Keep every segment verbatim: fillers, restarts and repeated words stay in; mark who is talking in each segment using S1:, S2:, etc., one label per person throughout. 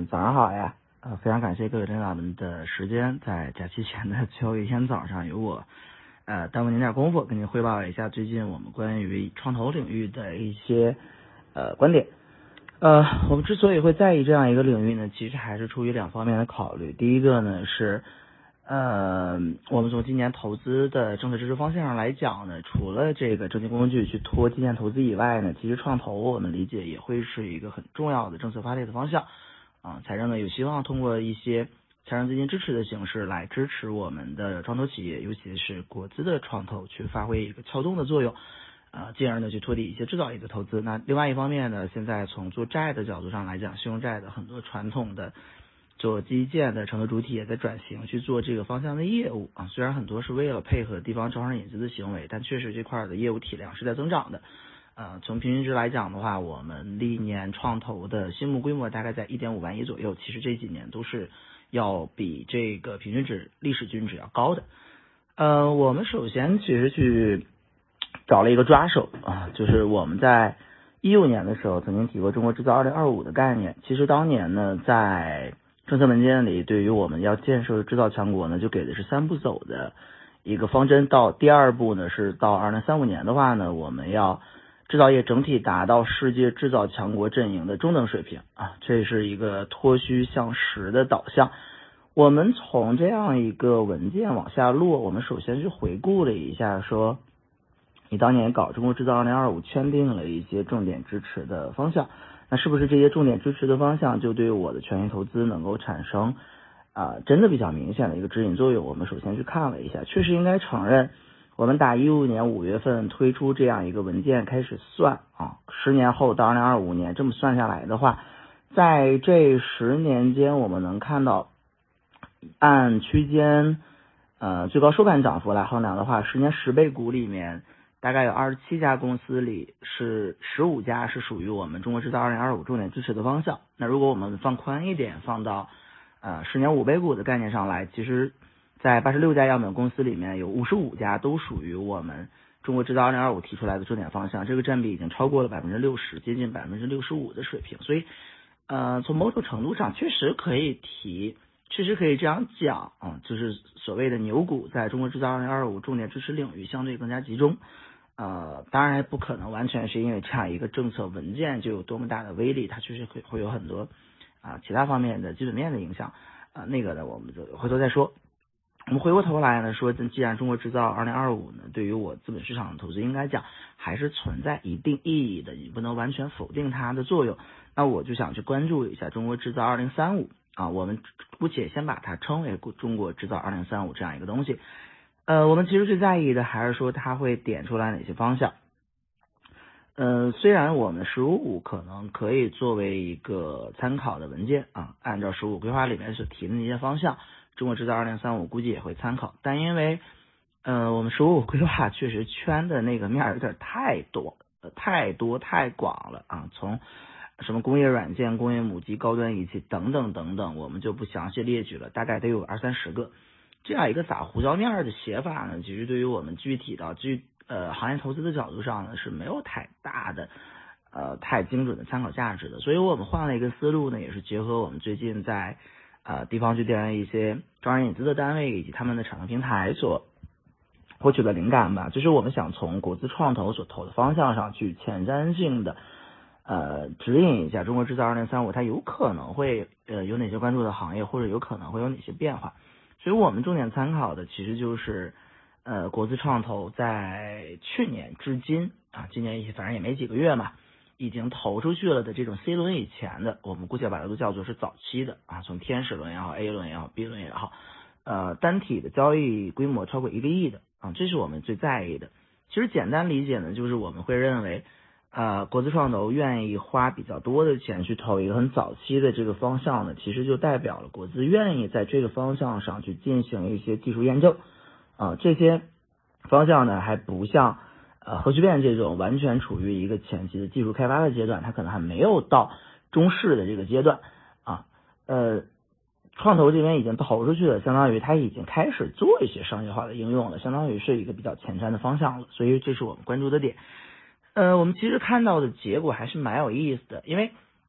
S1: 们早上好呀！呃，非常感谢各位领导们的时间，在假期前的最后一天早上，由我呃耽误您点功夫，跟您汇报一下最近我们关于创投领域的一些呃观点。呃，我们之所以会在意这样一个领域呢，其实还是出于两方面的考虑。第一个呢是，呃，我们从今年投资的政策支持方向上来讲呢，除了这个证券工具去拖基建投资以外呢，其实创投我们理解也会是一个很重要的政策发力的方向。啊，财政呢有希望通过一些财政资金支持的形式来支持我们的创投企业，尤其是国资的创投去发挥一个撬动的作用，啊，进而呢去托底一些制造业的投资。那另外一方面呢，现在从做债的角度上来讲，信用债的很多传统的做基建的承投主体也在转型去做这个方向的业务啊，虽然很多是为了配合地方招商引资的行为，但确实这块的业务体量是在增长的。呃，从平均值来讲的话，我们历年创投的新募规模大概在 一点五万亿左右，其实这几年都是要比这个平均值历史均值要高的。呃，我们首先其实去找了一个抓手啊，就是我们在一六年的时候曾经提过中国制造二零二五的概念。其实当年呢，在政策文件里对于我们要建设制造强国呢，就给的是三步走的一个方针。到第二步呢，是到二零三五年的话呢，我们要制造业整体达到世界制造强国阵营的中等水平啊，这是一个脱虚向实的导向。我们从这样一个文件往下落，我们首先去回顾了一下，说你当年搞中国制造二零二五签订了一些重点支持的方向，那是不是这些重点支持的方向就对我的权益投资能够产生啊、呃、真的比较明显的一个指引作用？我们首先去看了一下，确实应该承认，我们打一五年五月份推出这样一个文件开始算啊，十年后到二零二五年这么算下来的话，在这十年间我们能看到，按区间呃最高收盘涨幅来衡量的话，十年十倍股里面大概有二十七家公司里是十五家是属于我们中国制造二零二五重点支持的方向。那如果我们放宽一点，放到呃十年五倍股的概念上来，其实在八十六家样本公司里面有五十五家都属于我们中国制造二零二五提出来的重点方向，这个占比已经超过了百分之六十，接近百分之六十五的水平。所以呃从某种程度上确实可以提确实可以这样讲啊，就是所谓的牛股在中国制造二零二五重点支持领域相对更加集中。呃，当然不可能完全是因为这样一个政策文件就有多么大的威力，它确实会会有很多啊、呃、其他方面的基本面的影响啊、呃，那个呢我们就回头再说。我们回过头来呢说，既然中国制造二零二五呢对于我资本市场的投资应该讲还是存在一定意义的，你不能完全否定它的作用。那我就想去关注一下中国制造二零三五啊，我们姑且先把它称为中国制造二零三五这样一个东西。呃，我们其实最在意的还是说它会点出来哪些方向。呃，虽然我们十五五可能可以作为一个参考的文件啊，按照十五规划里面所提的那些方向，中国制造二零三五估计也会参考，但因为呃我们十五五规划确实圈的那个面有点太多、呃、太多太广了啊，从什么工业软件、工业母机、高端仪器等等等等，我们就不详细列举了，大概得有二三十个。这样一个撒胡椒面的写法呢，其实对于我们具体的具呃行业投资的角度上呢是没有太大的呃太精准的参考价值的。所以我们换了一个思路呢，也是结合我们最近在呃地方去调研一些招商引资的单位以及他们的产能平台所获取的灵感吧，就是我们想从国资创投所投的方向上去前瞻性的呃指引一下中国制造二零三五它有可能会呃有哪些关注的行业，或者有可能会有哪些变化。所以我们重点参考的其实就是呃国资创投在去年至今啊，今年反正也没几个月嘛，已经投出去了的这种 C 轮以前的，我们姑且把它都叫做是早期的啊，从天使轮也好 A 轮也好 B 轮也好，呃单体的交易规模超过一个亿的啊，这是我们最在意的。其实简单理解呢，就是我们会认为呃，国资创投愿意花比较多的钱去投一个很早期的这个方向呢，其实就代表了国资愿意在这个方向上去进行一些技术验证啊、呃，这些方向呢还不像呃核聚变这种完全处于一个前期的技术开发的阶段，它可能还没有到中试的这个阶段啊，呃，创投这边已经投出去了，相当于它已经开始做一些商业化的应用了，相当于是一个比较前瞻的方向了，所以这是我们关注的点。呃，我们其实看到的结果还是蛮有意思的，因为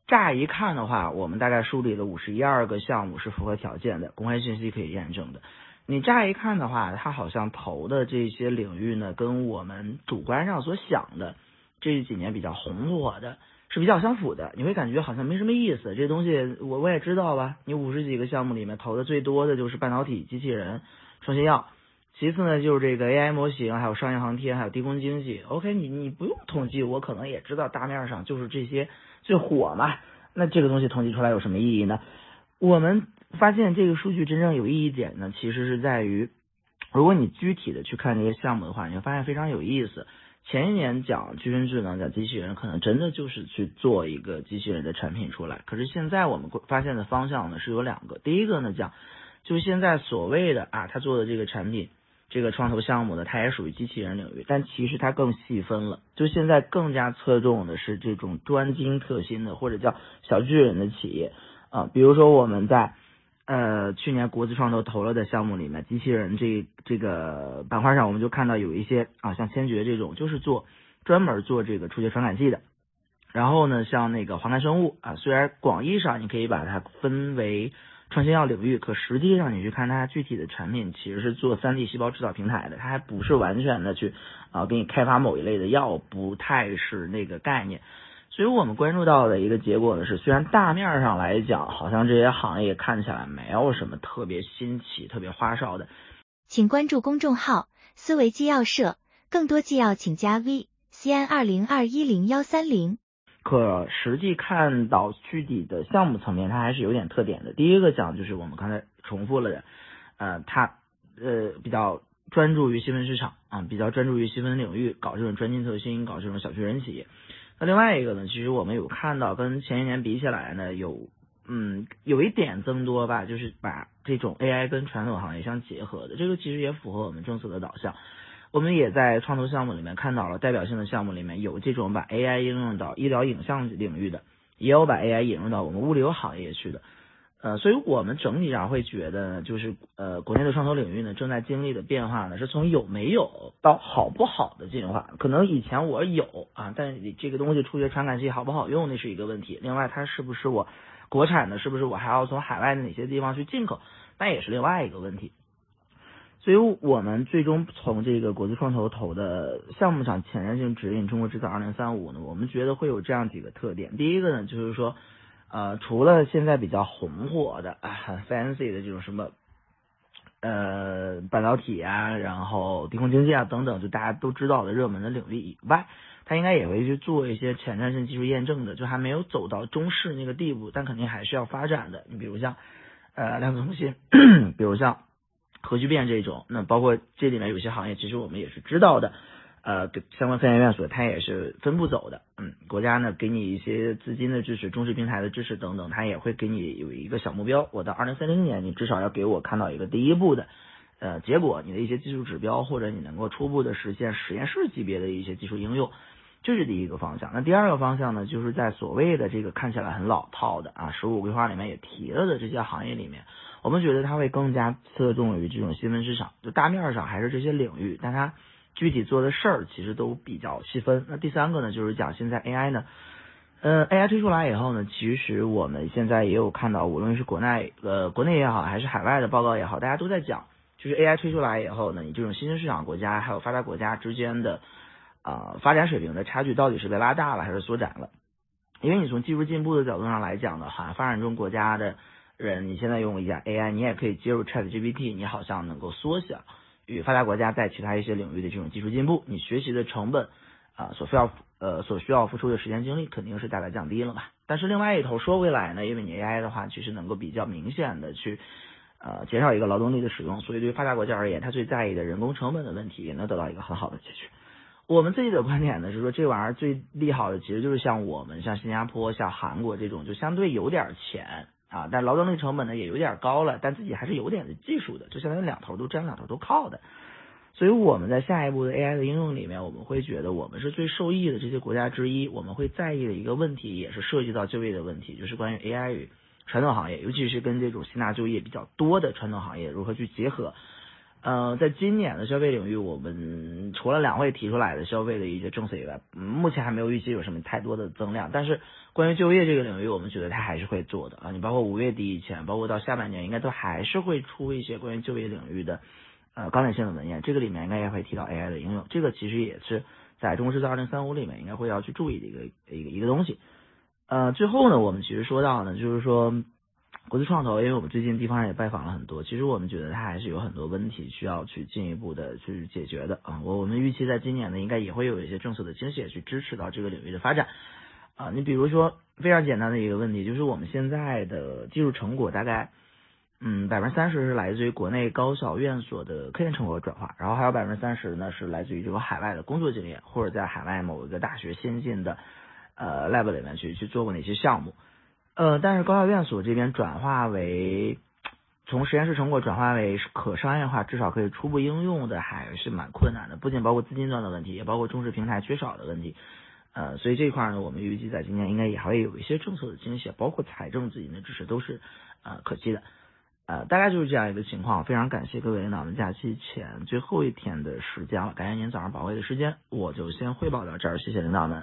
S1: 乍一看的话，我们大概梳理了五十一二个项目是符合条件的，公开信息可以验证的。你乍一看的话，它好像投的这些领域呢，跟我们主观上所想的这几年比较红火的是比较相符的。你会感觉好像没什么意思，这东西我我也知道吧。你五十几个项目里面投的最多的就是半导体、机器人、创新药，其次呢就是这个 A I 模型，还有商业航天，还有低空经济。OK， 你你不用统计，我可能也知道大面上就是这些最火嘛。那这个东西统计出来有什么意义呢？我们发现这个数据真正有意义点呢，其实是在于，如果你具体的去看这些项目的话，你会发现非常有意思。前一年讲具身智能，讲机器人，可能真的就是去做一个机器人的产品出来。可是现在我们发现的方向呢是有两个，第一个呢讲，就是现在所谓的啊，他做的这个产品，这个创投项目呢，它也属于机器人领域，但其实它更细分了，就现在更加侧重的是这种专精特新的，或者叫小巨人的企业啊，比如说我们在呃去年国资创投投了的项目里面，机器人这这个板块上，我们就看到有一些啊，像千珏这种，就是做专门做这个触觉传感器的。然后呢，像那个华南生物啊，虽然广义上你可以把它分为创新药领域，可实际上你去看它具体的产品，其实是做 三 D 细胞制造平台的，它还不是完全的去啊给你开发某一类的药，不太是那个概念。所以我们关注到的一个结果呢是，虽然大面上来讲，好像这些行业看起来没有什么特别新奇、特别花哨的，
S2: 请关注公众号思维纪要社，更多纪要请加 V C N 二零二一零一三零。
S1: 可实际看到具体的项目层面，它还是有点特点的。第一个讲就是我们刚才重复了的，呃，它呃比较专注于细分市场啊，比较专注于细分领域，搞这种专精特新，搞这种小巨人企业。那另外一个呢，其实我们有看到跟前一年比起来呢，有嗯有一点增多吧，就是把这种 A I 跟传统行业相结合的，这个其实也符合我们政策的导向。我们也在创投项目里面看到了代表性的项目里面有这种把 A I 应用到医疗影像领域的，也有把 A I 引入到我们物流行业去的。呃，所以我们整体上会觉得呢，就是呃，国内的创投领域呢正在经历的变化呢，是从有没有到好不好的进化。可能以前我有啊，但是你这个东西触觉传感器好不好用，那是一个问题。另外，它是不是我国产的，是不是我还要从海外的哪些地方去进口，那也是另外一个问题。所以我们最终从这个国资创投投的项目上前瞻性指引中国制造二零三五呢，我们觉得会有这样几个特点。第一个呢，就是说呃，除了现在比较红火的、啊、很 fancy 的这种什么呃半导体啊，然后低空经济啊等等，就大家都知道的热门的领域以外，它应该也会去做一些前瞻性技术验证的，就还没有走到中试那个地步，但肯定还是要发展的。你比如像呃量子通信，比如像核聚变这种，那包括这里面有些行业，其实我们也是知道的。呃，相关科研院所它也是分步走的，嗯，国家呢给你一些资金的支持、中试平台的支持等等，它也会给你有一个小目标，我到二零三零年，你至少要给我看到一个第一步的呃结果，你的一些技术指标，或者你能够初步的实现实验室级别的一些技术应用，这是第一个方向。那第二个方向呢，就是在所谓的这个看起来很老套的啊，十五规划里面也提了的这些行业里面，我们觉得它会更加侧重于这种新闻市场，就大面上还是这些领域，但它具体做的事儿其实都比较细分。那第三个呢，就是讲现在 A I 呢，呃 A I 推出来以后呢，其实我们现在也有看到，无论是国内呃国内也好，还是海外的报告也好，大家都在讲，就是 A I 推出来以后呢，你这种新兴市场国家还有发达国家之间的啊、呃、发展水平的差距到底是被拉大了还是缩窄了？因为你从技术进步的角度上来讲的话，发展中国家的人，你现在用一下 A I， 你也可以接入 ChatGPT， 你好像能够缩小与发达国家在其他一些领域的这种技术进步，你学习的成本啊、呃、所需要呃所需要付出的时间精力肯定是大大降低了嘛。但是另外一头说回来呢，因为你 A I 的话，其实能够比较明显的去呃减少一个劳动力的使用，所以对于发达国家而言，它最在意的人工成本的问题也能得到一个很好的解决。我们自己的观点呢是说，这玩意儿最利好的其实就是像我们像新加坡、像韩国这种，就相对有点钱啊，但劳动力成本呢也有点高了，但自己还是有点的技术的，就相当于两头都沾两头都靠的。所以我们在下一步的 A I 的应用里面，我们会觉得我们是最受益的这些国家之一。我们会在意的一个问题，也是涉及到就业的问题，就是关于 A I 与传统行业，尤其是跟这种吸纳就业比较多的传统行业如何去结合。 呃，在今年的消费领域，我们除了两会提出来的消费的一些政策以外，嗯，目前还没有预期有什么太多的增量。但是关于就业这个领域，我们觉得它还是会做的啊。你包括五月底以前，包括到下半年，应该都还是会出一些关于就业领域的呃纲领性的文件。这个里面应该也会提到 A I 的应用，这个其实也是在中国制造二零三五里面应该会要去注意的一个一个一个东西。呃，最后呢，我们其实说到呢，就是说。国资创投，因为我们最近地方上也拜访了很多，其实我们觉得它还是有很多问题需要去进一步的去解决的啊。我我们预期在今年呢，应该也会有一些政策的倾斜去支持到这个领域的发展啊。你比如说非常简单的一个问题，就是我们现在的技术成果大概嗯百分之三十是来自于国内高校院所的科研成果转化，然后还有百分之三十呢是来自于这个海外的工作经验，或者在海外某一个大学先进的呃 lab 里面去去做过哪些项目。呃，但是高校院所这边转化为从实验室成果转化为可商业化，至少可以初步应用的，还是蛮困难的。不仅包括资金端的问题，也包括中式平台缺少的问题。呃，所以这一块呢，我们预计在今年应该也还会有一些政策的倾斜，包括财政资金的支持都是呃可期的。呃，大概就是这样一个情况。非常感谢各位领导们假期前最后一天的时间了，感谢您早上宝贵的时间，我就先汇报到这儿，谢谢领导们。